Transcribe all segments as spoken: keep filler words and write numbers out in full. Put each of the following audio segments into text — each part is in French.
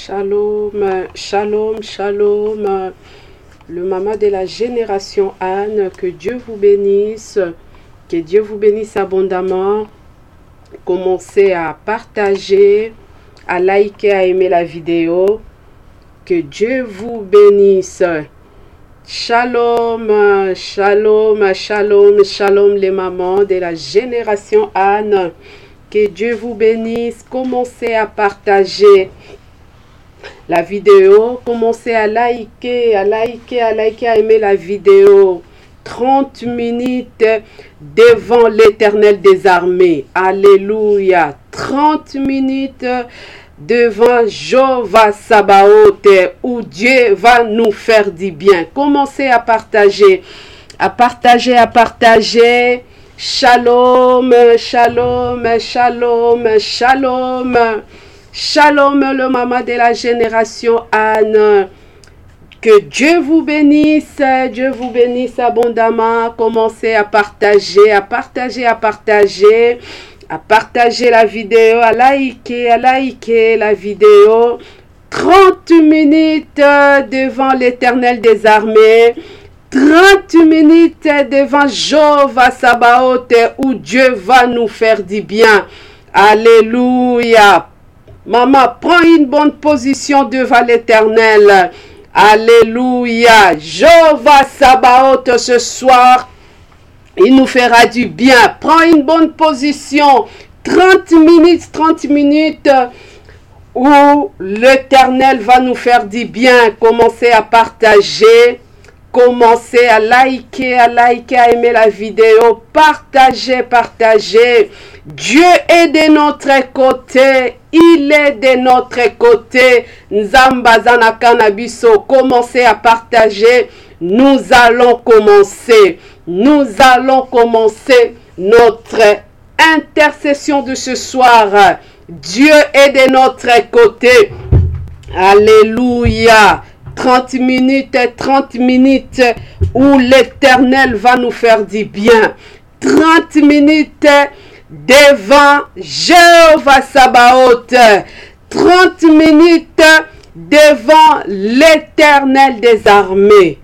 Shalom, shalom, shalom. Le maman de la génération Anne, que Dieu vous bénisse, que Dieu vous bénisse abondamment. Commencez à partager, à liker, à aimer la vidéo. Que Dieu vous bénisse. Shalom, shalom, shalom, shalom les mamans de la génération Anne. Que Dieu vous bénisse. Commencez à partager la vidéo. Commencez à liker, à liker, à liker, à aimer la vidéo. trente minutes devant l'Éternel des armées. Alléluia. trente minutes devant Jéhovah Sabaoth, où Dieu va nous faire du bien. Commencez à partager, à partager, à partager. Shalom, shalom, shalom, shalom. Shalom, le maman de la génération Anne. Que Dieu vous bénisse, Dieu vous bénisse abondamment. Commencez à partager, à partager, à partager, à partager la vidéo, à liker, à liker la vidéo. trente minutes devant l'Éternel des armées. trente minutes devant Jéhovah Sabaoth, où Dieu va nous faire du bien. Alléluia. Maman, prends une bonne position devant l'Éternel. Alléluia. Jéhovah Sabaoth ce soir, il nous fera du bien. Prends une bonne position. trente minutes, trente minutes où l'Éternel va nous faire du bien. Commencez à partager. Commencez à liker, à liker, à aimer la vidéo. Partagez, partagez. Dieu est de notre côté. Il est de notre côté. Nzambazana Kanabiso. Commencez à partager. Nous allons commencer. Nous allons commencer notre intercession de ce soir. Dieu est de notre côté. Alléluia. trente minutes, trente minutes où l'Éternel va nous faire du bien. trente minutes devant Jéhovah Sabaoth. trente minutes devant l'Éternel des armées.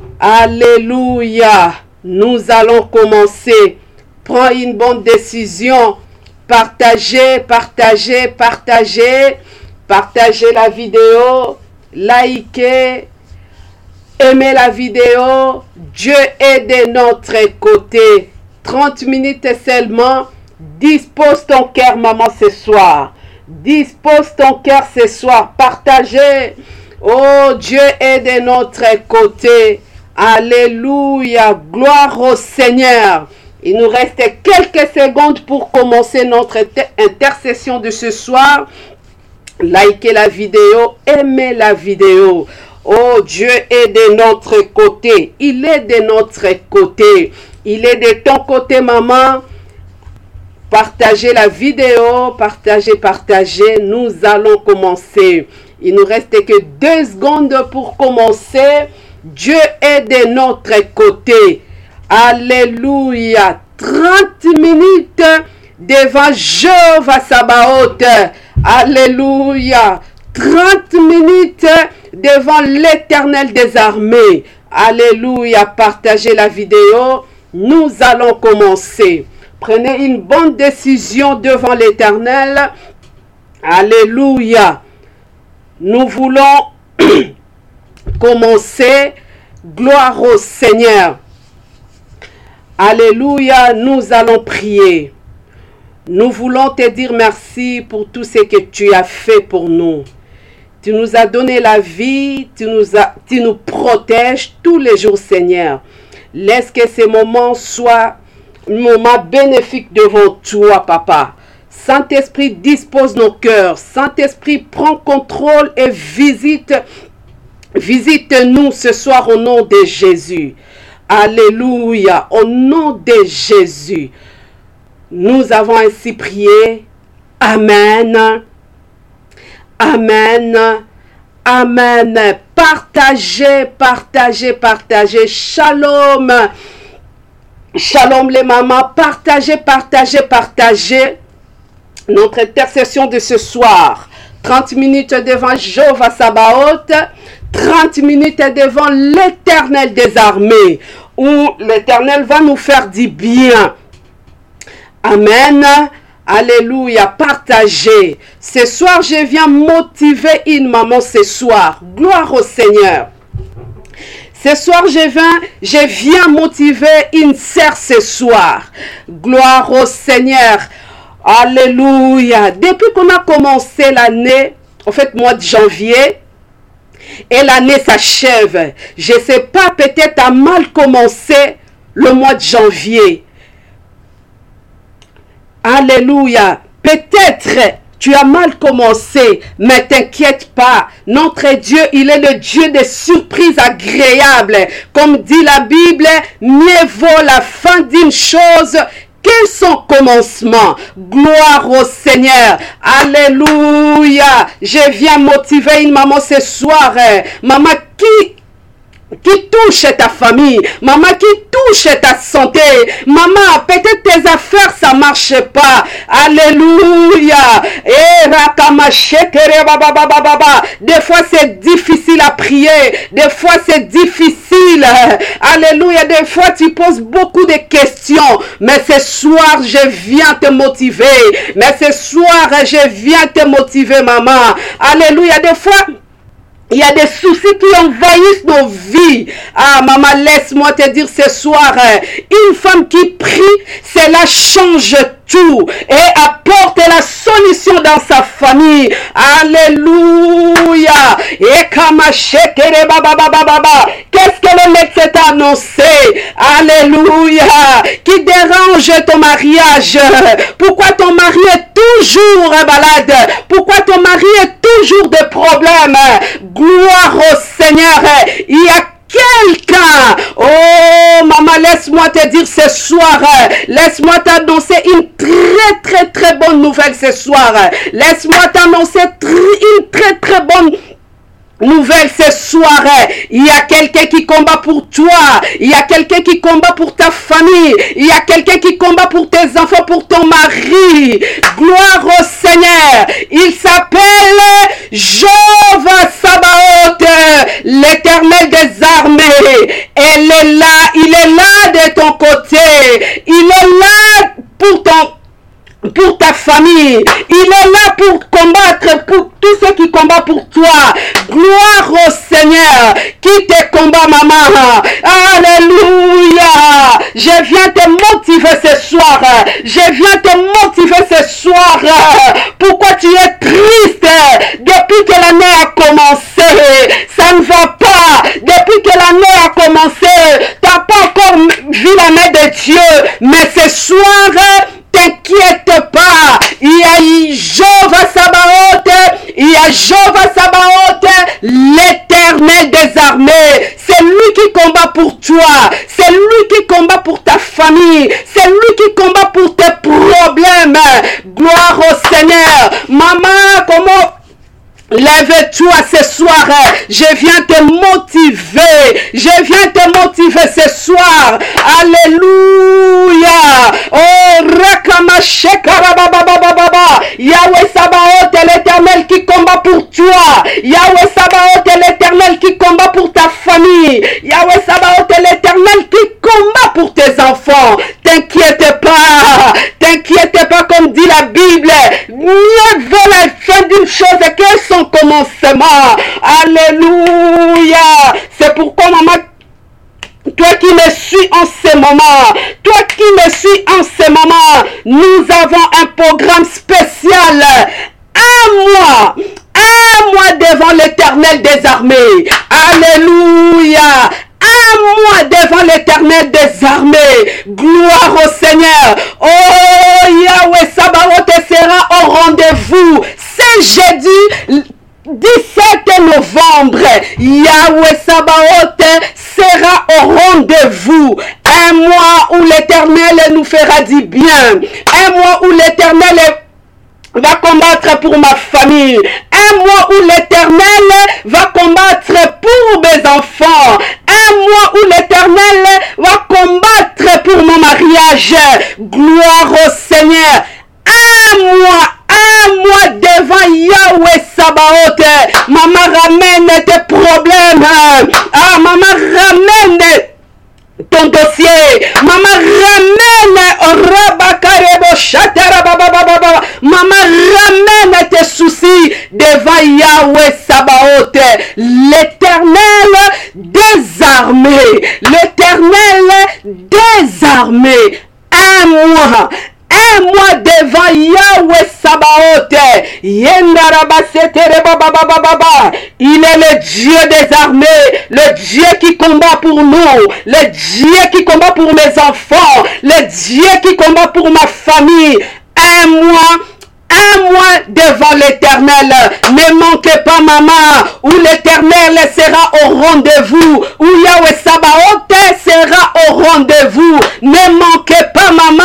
Alléluia. Nous allons commencer. Prends une bonne décision. Partagez, partagez, partagez. Partagez la vidéo. Likez, aimez la vidéo. Dieu est de notre côté. trente minutes seulement. Dispose ton cœur, maman, ce soir. Dispose ton cœur ce soir. Partagez. Oh, Dieu est de notre côté. Alléluia. Gloire au Seigneur. Il nous reste quelques secondes pour commencer notre intercession de ce soir. Likez la vidéo, aimez la vidéo. Oh, Dieu est de notre côté. Il est de notre côté. Il est de ton côté, maman. Partagez la vidéo, partagez, partagez. Nous allons commencer. Il nous reste que deux secondes pour commencer. Dieu est de notre côté. Alléluia. trente minutes devant Jéhovah Sabaoth. Alléluia. trente minutes devant l'Éternel des armées. Alléluia. Partagez la vidéo. Nous allons commencer. Prenez une bonne décision devant l'Éternel. Alléluia. Nous voulons commencer. Gloire au Seigneur. Alléluia. Nous allons prier. Nous voulons te dire merci pour tout ce que tu as fait pour nous. Tu nous as donné la vie, tu nous, as, tu nous protèges tous les jours, Seigneur. Laisse que ces moments soient un moment bénéfique devant toi, Papa. Saint-Esprit, dispose nos cœurs. Saint-Esprit, prends contrôle et visite, visite-nous ce soir au nom de Jésus. Alléluia, au nom de Jésus. Nous avons ainsi prié. Amen. Amen. Amen. Partagez, partagez, partagez. Shalom. Shalom les mamans. Partagez, partagez, partagez. Notre intercession de ce soir. trente minutes devant Jéhovah Sabaoth, trente minutes devant l'Éternel des armées, où l'Éternel va nous faire du bien. Amen. Alléluia. Partagez. Ce soir, je viens motiver une maman ce soir. Gloire au Seigneur. Ce soir, je viens, je viens motiver une sœur ce soir. Gloire au Seigneur. Alléluia. Depuis qu'on a commencé l'année, en fait, mois de janvier, et l'année s'achève. Je ne sais pas, peut-être a mal commencé le mois de janvier. Alléluia. Peut-être tu as mal commencé, mais t'inquiète pas. Notre Dieu, il est le Dieu des surprises agréables. Comme dit la Bible, mieux vaut la fin d'une chose que son commencement. Gloire au Seigneur. Alléluia. Je viens motiver une maman ce soir. Maman qui qui touche ta famille, maman qui touche ta santé, maman, peut-être tes affaires, ça marche pas, alléluia, des fois c'est difficile à prier, des fois c'est difficile, alléluia, des fois tu poses beaucoup de questions, mais ce soir je viens te motiver, mais ce soir je viens te motiver maman, alléluia, des fois il y a des soucis qui envahissent nos vies. Ah, maman, laisse-moi te dire ce soir, une femme qui prie, cela change tout et apporte la solution dans sa famille. Alléluia. Et qu'est-ce que le médecin t'a annoncé? Alléluia. Qui dérange ton mariage? Pourquoi ton mari est toujours malade? Pourquoi ton mari est toujours des problèmes? Gloire au Seigneur. Il y a quelqu'un, oh maman, laisse-moi te dire ce soir, laisse-moi t'annoncer une très très très bonne nouvelle ce soir, laisse-moi t'annoncer une très très bonne nouvelle ce soir. Il y a quelqu'un qui combat pour toi, il y a quelqu'un qui combat pour ta famille, il y a quelqu'un qui combat pour tes enfants, pour ton mari. Gloire au Seigneur. Il s'appelle Jéhovah Sabaoth, l'Éternel des armées. Elle est là, il est là de ton côté, il est là pour ton pour ta famille, il est là pour combattre, pour tous ceux qui combattent pour toi. Gloire au Seigneur qui te combat, maman. Alléluia. Je viens te motiver ce soir. Je viens te motiver ce soir. Pourquoi tu es triste? Depuis que l'année a commencé, ça ne va pas. Depuis que l'année a commencé, tu n'as pas encore vu la main de Dieu. Mais ce soir, t'inquiète pas, il y a Jéhovah Sabaoth, il y a Jéhovah Sabaoth, l'Éternel des armées. C'est lui qui combat pour toi, c'est lui qui combat pour ta famille, c'est lui qui combat pour tes problèmes. Gloire au Seigneur. Maman, comment... Lève-toi ce soir, je viens te motiver, je viens te motiver ce soir, alléluia, oh Rakamashekarababababaба, Yahweh Sabaoth est l'Éternel qui combat pour toi, Yahweh Sabaoth est l'Éternel qui combat pour ta famille, Yahweh Sabaoth est l'Éternel qui combat pour tes enfants. T'inquiète pas, t'inquiète pas, comme dit la Bible, mieux vaut la fin d'une chose que son commencement. Alléluia. C'est pourquoi, maman, toi qui me suis en ce moment, toi qui me suis en ce moment, nous avons un programme spécial. Un mois, un mois devant l'Éternel des armées. Alléluia. Un mois devant l'Éternel des armées. Gloire au Seigneur. Oh, Yahweh Sabaoth sera au rendez-vous. C'est jeudi dix-sept novembre. Yahweh Sabaoth sera au rendez-vous. Un mois où l'Éternel nous fera du bien. Un mois où l'Éternel va combattre pour ma famille. Un mois où l'Éternel va combattre pour mes enfants. Un mois où l'Éternel va combattre pour mon mariage. Gloire au Seigneur. Un mois, un mois devant Yahweh Maman, ramène tes problèmes. Ah, maman, ramène ton dossier. Maman, ramène Maman, ramène tes soucis devant Yahweh Sabaoth, l'Éternel des armées. L'Éternel des armées. Un mois. Un mois devant Yahweh Sabaoth. Il est le Dieu des armées, le Dieu qui combat pour nous, le Dieu qui combat pour mes enfants, le Dieu qui combat pour ma famille. Un mois, un mois devant l'Éternel. Ne manquez pas, maman, où l'Éternel sera au rendez-vous, où Yahweh Sabaoth sera au rendez-vous. Ne manquez pas, maman.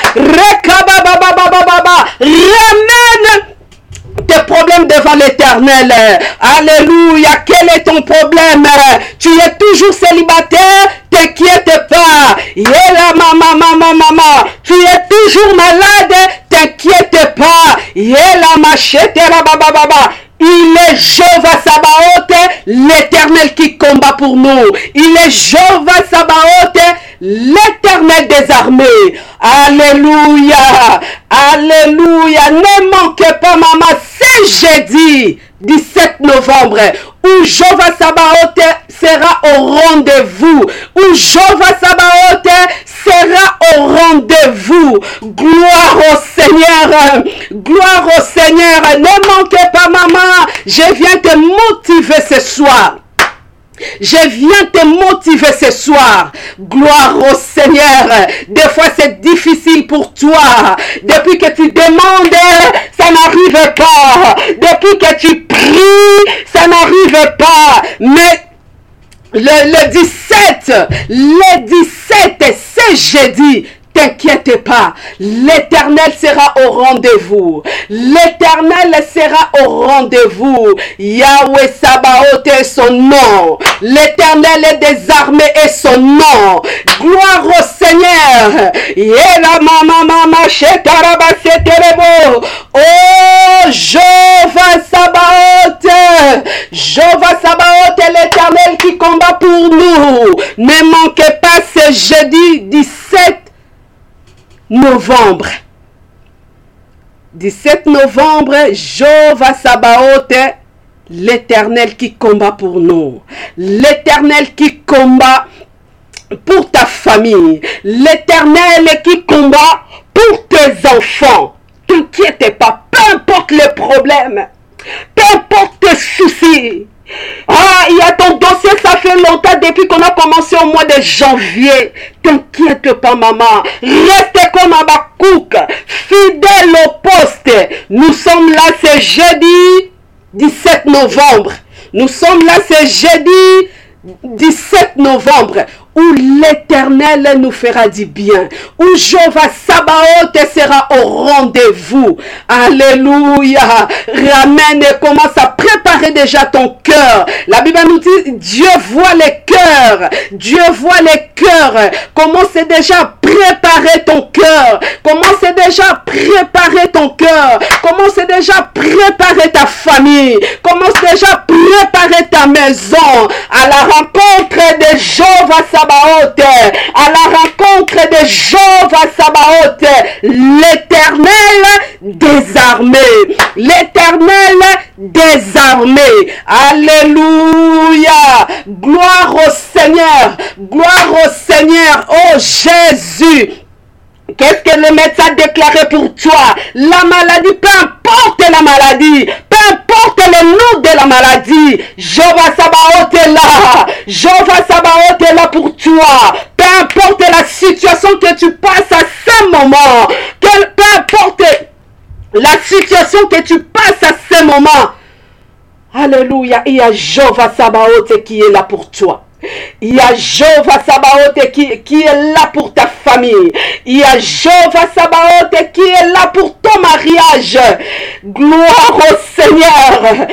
Ramène tes problèmes devant l'Éternel. Alléluia. Quel est ton problème? Tu es toujours célibataire? T'inquiète pas. Yéla maman, maman, maman. Tu es toujours malade? T'inquiète pas. Yéla machette la baba baba. Il est Jéhovah Sabaoth, l'Éternel qui combat pour nous. Il est Jéhovah Sabaoth, l'Éternel des armées. Alléluia. Alléluia. Ne manquez pas, maman. C'est jeudi dix-sept novembre où Jéhovah Sabaoth sera au rendez-vous. Où Jéhovah Sabaoth sera au rendez-vous. Gloire au Seigneur. Gloire au Seigneur. Ne manquez pas, maman. Je viens te motiver ce soir. Je viens te motiver ce soir. Gloire au Seigneur. Des fois, c'est difficile pour toi. Depuis que tu demandes, ça n'arrive pas. Depuis que tu pries, ça n'arrive pas. Mais le, le dix-sept, le dix-sept, c'est jeudi. T'inquiète pas, l'Éternel sera au rendez-vous. L'Éternel sera au rendez-vous. Yahweh Sabaoth est son nom. L'Éternel des armées est son nom. Gloire au Seigneur. Oh, Jéhovah Sabaoth. Jéhovah Sabaoth est l'Éternel qui combat pour nous. Ne manquez pas ce jeudi dix-sept novembre. dix-sept novembre, Jéhovah Sabaoth, l'Éternel qui combat pour nous. L'Éternel qui combat pour ta famille. L'Éternel qui combat pour tes enfants. T'inquiète pas, peu importe les problèmes, peu importe tes soucis. Ah, il y a ton dossier, ça fait longtemps depuis qu'on a commencé au mois de janvier. T'inquiète pas, maman. Reste comme Habakkuk, fidèle au poste. Nous sommes là ce jeudi dix-sept novembre. Nous sommes là ce jeudi dix-sept novembre. Où l'Éternel nous fera du bien. Où Jéhovah Sabaoth sera au rendez-vous. Alléluia. Ramène et commence à préparer déjà ton cœur. La Bible nous dit, Dieu voit les cœurs. Dieu voit les cœurs. Commence déjà à préparer ton cœur. Commence déjà à préparer ton cœur. Commence déjà à préparer ta famille. Commence déjà à préparer ta maison. À la rencontre de Jéhovah Sabaoth. À la rencontre de Jéhovah Sabaoth, l'Éternel des armées. L'Éternel des armées. Alléluia. Gloire au Seigneur. Gloire au Seigneur. Oh Jésus. Qu'est-ce que le médecin a déclaré pour toi? La maladie, peu importe la maladie, peu importe le nom de la maladie, Jéhovah Sabaoth est là. Jéhovah Sabaoth est là pour toi. Peu importe la situation que tu passes à ce moment, quel, peu importe la situation que tu passes à ce moment, alléluia, il y a Jéhovah Sabaoth qui est là pour toi. Il y a Jéhovah Sabaoth qui, qui est là pour ta famille. Il y a Jéhovah Sabaoth qui est là pour ton mariage. Gloire au Seigneur.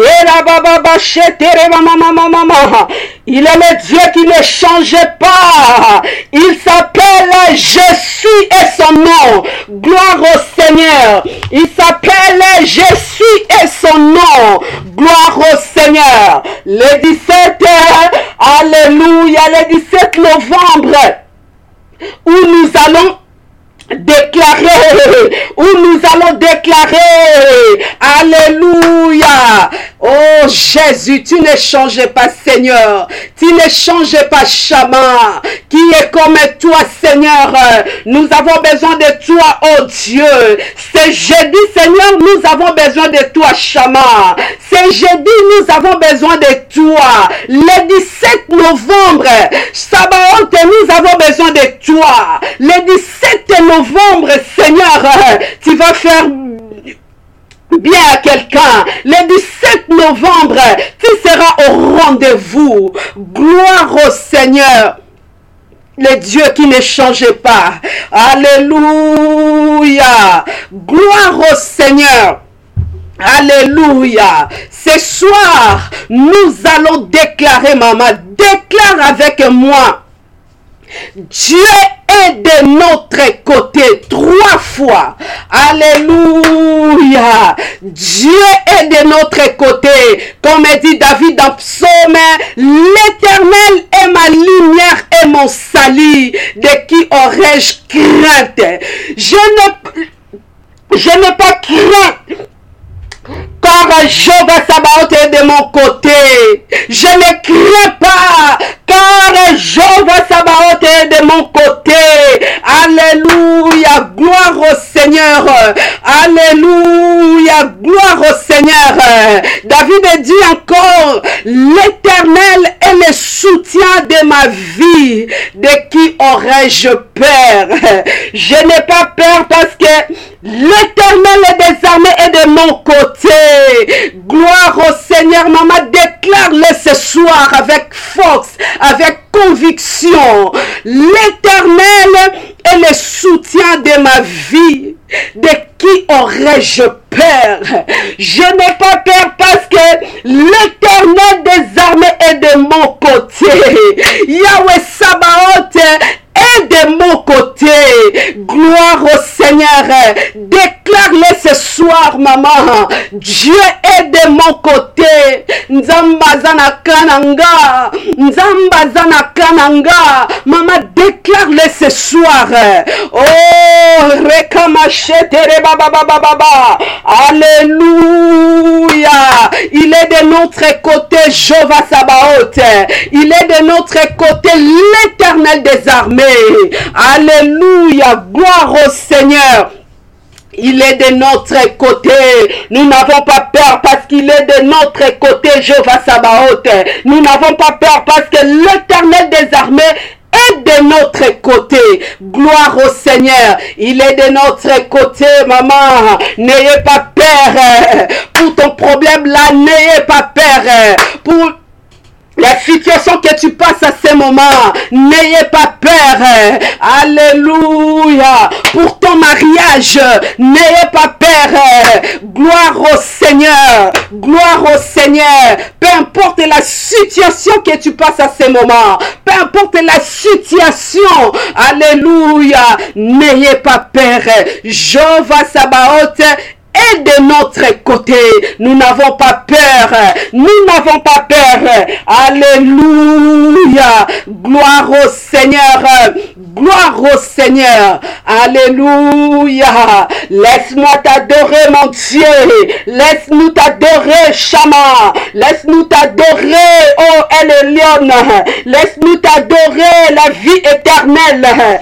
Il est le Dieu qui ne change pas. Il s'appelle Je suis et son nom. Gloire au Seigneur. Il s'appelle Je suis et son nom. Gloire au Seigneur. Le dix-sept, alléluia, le dix-sept novembre, où nous allons déclarer, où nous allons déclarer, alléluia. Oh Jésus, tu ne changes pas, Seigneur, tu ne changes pas, Chama, qui est comme toi, Seigneur. Nous avons besoin de toi, oh Dieu. C'est jeudi, Seigneur, nous avons besoin de toi, Chama. C'est jeudi, nous avons besoin de toi. Le dix-sept novembre, Sabaoth, nous avons besoin de toi. Le dix-sept novembre, Seigneur, tu vas faire bien à quelqu'un. Le dix-sept novembre, tu seras au rendez-vous. Gloire au Seigneur, le Dieu qui ne change pas. Alléluia. Gloire au Seigneur. Alléluia. Ce soir, nous allons déclarer, maman, déclare avec moi. Dieu est de notre côté trois fois. Alléluia. Dieu est de notre côté. Comme dit David dans Psaume, l'Éternel est ma lumière et mon salut. De qui aurais-je crainte? Je ne, je n'ai pas crainte. Car Jéhovah Sabaoth est de mon côté. Je ne crains pas. Car Jéhovah Sabaoth est de mon côté. Alléluia. Gloire au Seigneur. Alléluia. Gloire au Seigneur. David dit encore, l'Éternel est le soutien de ma vie. De qui aurais-je peur? Je n'ai pas peur parce que l'Éternel des armées est de mon côté. Gloire au Seigneur, maman, déclare-le ce soir avec force, avec conviction. L'Éternel est le soutien de ma vie. De qui aurais-je peur? Je n'ai pas peur parce que l'Éternel des armées est de mon côté. Yahweh Sabaoth est de mon côté. Gloire au Seigneur. Déclare-le ce soir, maman. Dieu est de mon côté. Nzambazana kananga. Nzambazana kananga. Maman, déclare-le ce soir. Oh, rekamachere baba baba baba. Alléluia. Il est de notre côté, Jéhovah Sabaoth. Il est de notre côté, l'Éternel des armées. Alléluia. Gloire au Seigneur. Il est de notre côté. Nous n'avons pas peur parce qu'il est de notre côté, Jéhovah Sabaoth. Nous n'avons pas peur parce que l'Éternel des armées est de notre côté. Gloire au Seigneur. Il est de notre côté, maman. N'ayez pas peur. Pour ton problème là, n'ayez pas peur. Pour la situation que tu passes à ce moment, n'ayez pas peur. Alléluia. Pour ton mariage, n'ayez pas peur. Gloire au Seigneur. Gloire au Seigneur. Peu importe la situation que tu passes à ce moment, peu importe la situation, alléluia, n'ayez pas peur. Jéhovah Sabaoth est de notre côté. Nous n'avons pas peur. Nous n'avons pas peur. Alléluia. Gloire au Seigneur. Gloire au Seigneur. Alléluia. Laisse-moi t'adorer, mon Dieu. Laisse-nous t'adorer, Chama. Laisse-nous t'adorer, oh El Elyon. Laisse-nous t'adorer, la vie éternelle.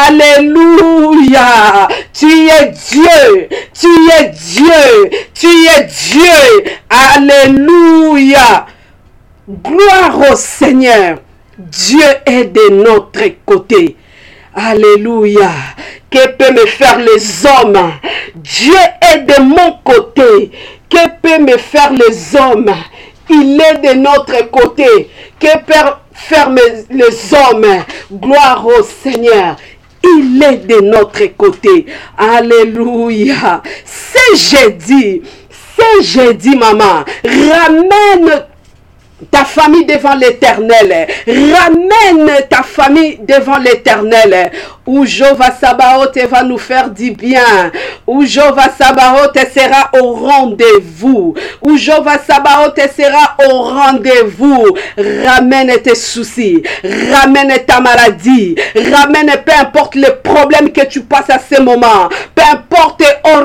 Alléluia. Tu es Dieu. Tu es Dieu, tu es Dieu. Alléluia. Gloire au Seigneur. Dieu est de notre côté. Alléluia. Que peut me faire les hommes? Dieu est de mon côté. Que peut me faire les hommes? Il est de notre côté. Que peut faire les hommes? Gloire au Seigneur. Il est de notre côté. Alléluia. C'est jeudi. C'est jeudi, maman. Ramène ta famille devant l'Éternel. Ramène ta famille devant l'Éternel. Où Jéhovah Sabaoth va nous faire du bien. Où Jéhovah Sabaoth sera au rendez-vous. Où Jéhovah Sabaoth sera au rendez-vous. Ramène tes soucis. Ramène ta maladie. Ramène peu importe le problème que tu passes à ce moment. Peu importe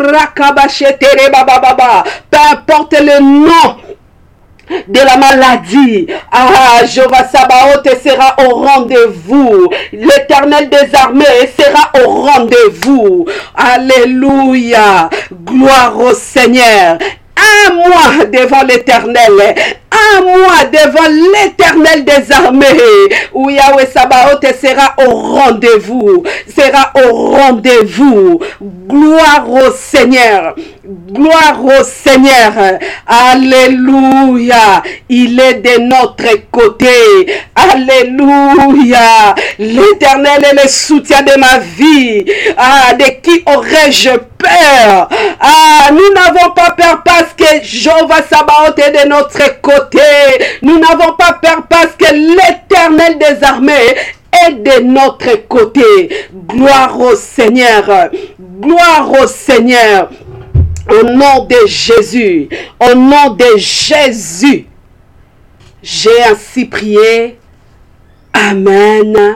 peu importe le nom de la maladie. Ah, Jéhovah Sabaoth sera au rendez-vous. L'Éternel des armées sera au rendez-vous. Alléluia. Gloire au Seigneur. Un mois devant l'Éternel. Un mois devant l'Éternel des armées. Où Yahweh Sabaoth sera au rendez-vous. Sera au rendez-vous. Gloire au Seigneur. Gloire au Seigneur. Alléluia. Il est de notre côté. Alléluia. L'Éternel est le soutien de ma vie. Ah, de qui aurais-je peur? Ah, nous n'avons pas peur parce que Jéhovah Sabaoth est de notre côté. Nous n'avons pas peur parce que l'Éternel des armées est de notre côté. Gloire au Seigneur. Gloire au Seigneur. Au nom de Jésus. Au nom de Jésus. J'ai ainsi prié. Amen.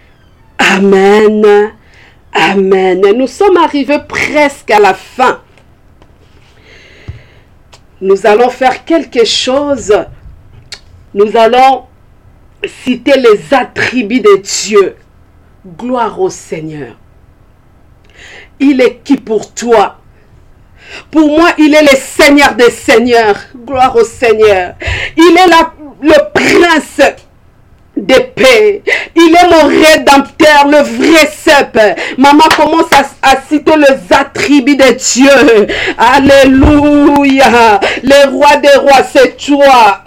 Amen. Amen. Nous sommes arrivés presque à la fin. Nous allons faire quelque chose. Nous allons citer les attributs de Dieu. Gloire au Seigneur. Il est qui pour toi? Pour moi, il est le Seigneur des Seigneurs. Gloire au Seigneur. Il est la, le prince de paix. Il est mon rédempteur, le vrai cep. Maman commence à, à citer les attributs de Dieu. Alléluia. Le roi des rois, c'est toi.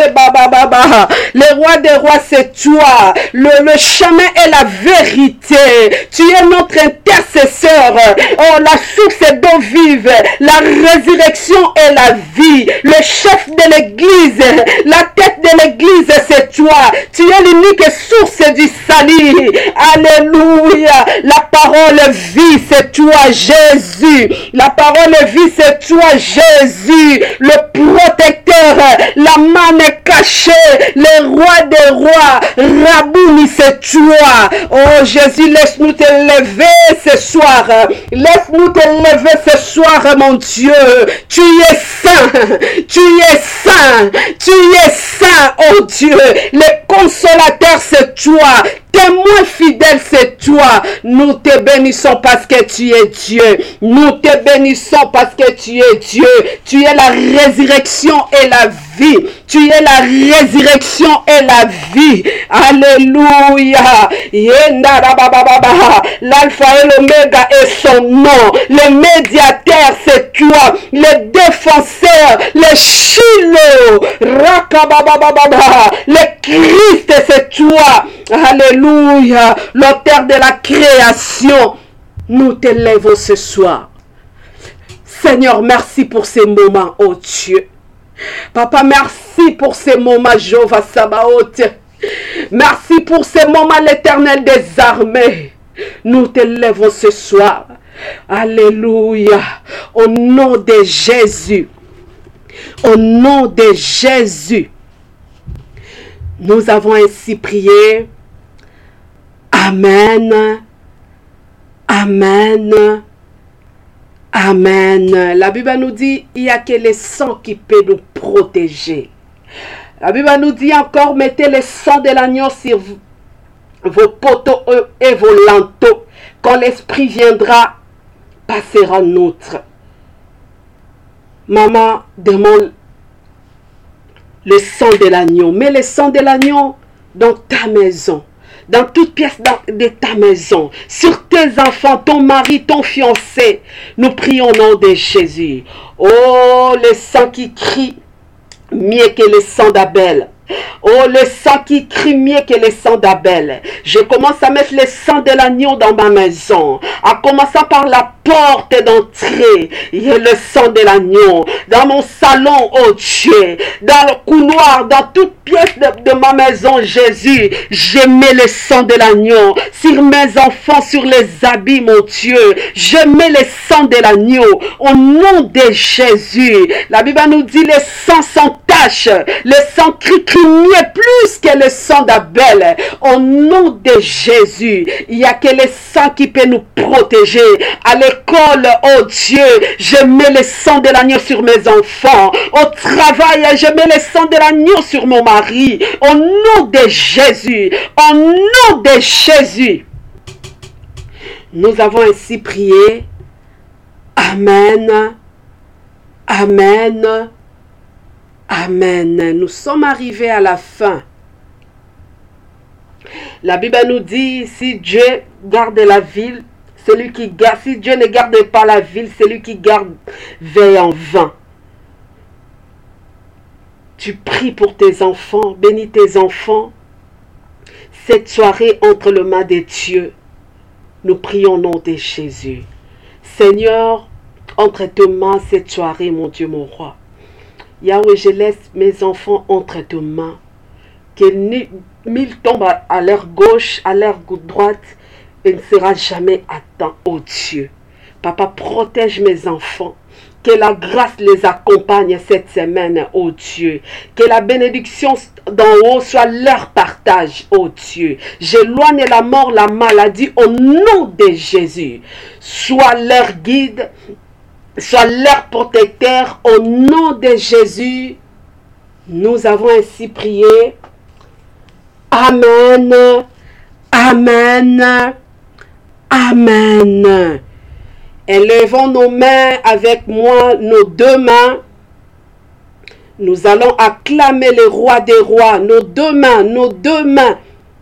Le roi des rois, c'est toi. Le, le chemin est la vérité. Tu es notre intercesseur. Oh, la source d'eau vive. La résurrection est la vie. Le chef de l'église, la tête de l'église, c'est toi. Tu es l'unique source du salut. Alléluia. La parole vie, c'est toi, Jésus. La parole vie, c'est toi, Jésus. Le protecteur, la manne cachée, le roi des rois. Rabouni, c'est toi. Oh Jésus, laisse-nous te lever ce soir. Laisse-nous te lever ce soir, mon Dieu. Tu es saint. Tu es saint. Tu es saint, oh Dieu. Le consolateur, c'est toi. Témoin fidèle, c'est toi. Nous te bénissons parce que tu es Dieu. Nous te bénissons parce que tu es Dieu. Tu es la résurrection et la vie. Tu es la résurrection et la vie. Alléluia. L'alpha et l'oméga est son nom. Le médiateur, c'est toi. Le défenseur, le Shiloh. Rakababababa. Le Christ, c'est toi. Alléluia. L'auteur de la création. Nous t'élèvons ce soir. Seigneur, merci pour ces moments, oh Dieu. Papa, merci pour ces moments, Jéhovah Sabaoth. Merci pour ces moments, l'Éternel des armées. Nous t'élèvons ce soir. Alléluia. Au nom de Jésus. Au nom de Jésus. Nous avons ainsi prié. Amen. Amen. Amen. La Bible nous dit, il n'y a que le sang qui peut nous protéger. La Bible nous dit encore, mettez le sang de l'agneau sur vos poteaux et vos linteaux. Quand l'Esprit viendra, passera notre. Maman demande le sang de l'agneau. Mets le sang de l'agneau dans ta maison. Dans toute pièce de ta maison, sur tes enfants, ton mari, ton fiancé, nous prions au nom de Jésus. Oh, le sang qui crie mieux que le sang d'Abel. Oh, le sang qui crie mieux que le sang d'Abel. Je commence à mettre le sang de l'agneau dans ma maison. En commençant par la porte d'entrée, il y a le sang de l'agneau. Dans mon salon, oh Dieu. Dans le couloir, dans toute pièce de, de ma maison, Jésus. Je mets le sang de l'agneau. Sur mes enfants, sur les habits, mon Dieu. Je mets le sang de l'agneau. Au nom de Jésus. La Bible nous dit le sang sans tache. Le sang crie mieux plus que le sang d'Abel. Au nom de Jésus, il n'y a que le sang qui peut nous protéger. À l'école, oh Dieu, je mets le sang de l'agneau sur mes enfants. Au travail, je mets le sang de l'agneau sur mon mari. Au nom de Jésus, au nom de Jésus. Nous avons ainsi prié. Amen. Amen. Amen. Nous sommes arrivés à la fin. La Bible nous dit, si Dieu garde la ville, celui qui garde, si Dieu ne garde pas la ville, celui qui garde veille en vain. Tu pries pour tes enfants, bénis tes enfants. Cette soirée entre les mains de Dieu, nous prions au nom de Jésus. Seigneur, entre tes mains cette soirée, mon Dieu, mon roi. Yahweh, je laisse mes enfants entre tes mains. Que mille tombent à leur gauche, à leur droite, et ne sera jamais atteint, oh Dieu. Papa, protège mes enfants. Que la grâce les accompagne cette semaine, oh Dieu. Que la bénédiction d'en haut soit leur partage, oh Dieu. J'éloigne la mort, la maladie au nom de Jésus. Sois leur guide. Sois leur protecteur au nom de Jésus. Nous avons ainsi prié. Amen. Amen. Amen. Élevons nos mains avec moi, nos deux mains. Nous allons acclamer le roi des rois. Nos deux mains, nos deux mains.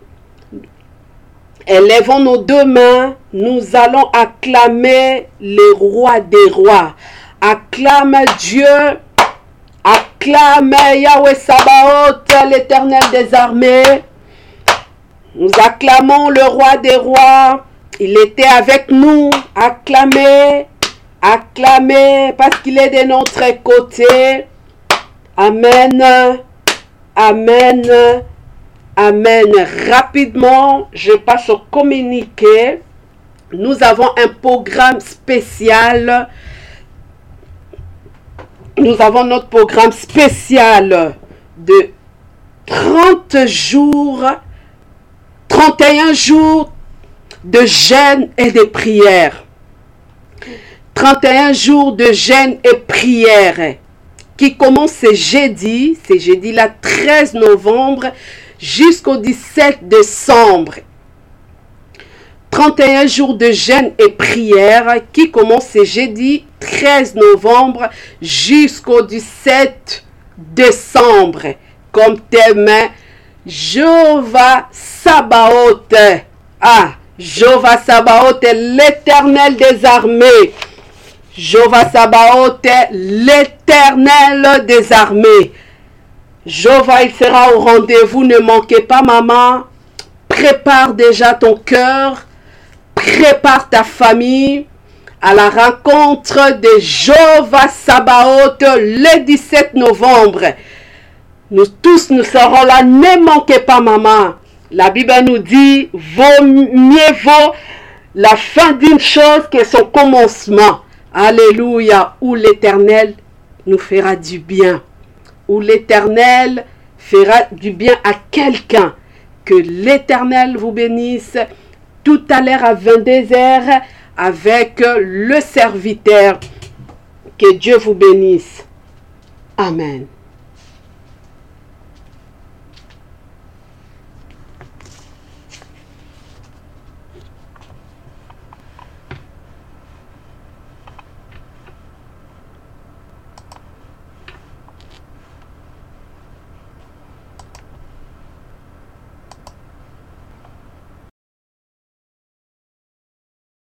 Élevons nos deux mains, nous allons acclamer le roi des rois. Acclame Dieu, acclame Yahweh Sabaoth, l'éternel des armées. Nous acclamons le roi des rois. Il était avec nous. Acclamez, acclamez, parce qu'il est de notre côté. Amen, amen. Amen. Rapidement, je passe au communiqué. Nous avons un programme spécial. Nous avons notre programme spécial de trente jours, trente et un jours de jeûne et de prière. trente et un jours de jeûne et prière qui commence ce jeudi, c'est jeudi le treize novembre, jusqu'au dix-sept décembre. trente et un jours de jeûne et prière qui commence ce jeudi treize novembre jusqu'au dix-sept décembre. Comme thème, Jéhovah Sabaoth. Ah, Jéhovah Sabaoth est l'éternel des armées. Jéhovah Sabaoth est l'éternel des armées. Jéhovah, il sera au rendez-vous, ne manquez pas, maman. Prépare déjà ton cœur, prépare ta famille à la rencontre de Jéhovah Sabaoth le dix-sept novembre. Nous tous, nous serons là, ne manquez pas, maman. La Bible nous dit, vaut mieux vaut la fin d'une chose que son commencement. Alléluia, où l'Éternel nous fera du bien. Où l'Éternel fera du bien à quelqu'un. Que l'Éternel vous bénisse tout à l'heure à vingt-deux heures avec le serviteur. Que Dieu vous bénisse. Amen.